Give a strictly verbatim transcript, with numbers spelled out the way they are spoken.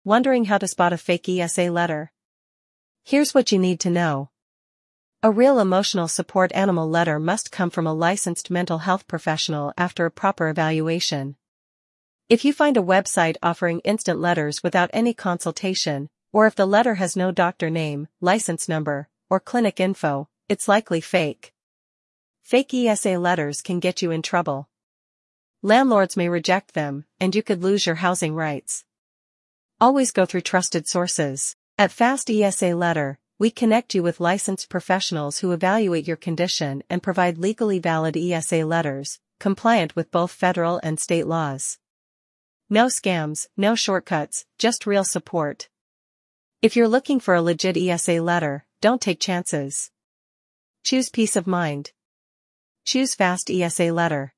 Wondering how to spot a fake E S A letter? Here's what you need to know. A real emotional support animal letter must come from a licensed mental health professional after a proper evaluation. If you find a website offering instant letters without any consultation, or if the letter has no doctor name, license number, or clinic info, it's likely fake. Fake E S A letters can get you in trouble. Landlords may reject them, and you could lose your housing rights. Always go through trusted sources. At Fast E S A Letter, we connect you with licensed professionals who evaluate your condition and provide legally valid E S A letters, compliant with both federal and state laws. No scams, no shortcuts, just real support. If you're looking for a legit E S A letter, don't take chances. Choose peace of mind. Choose Fast E S A Letter.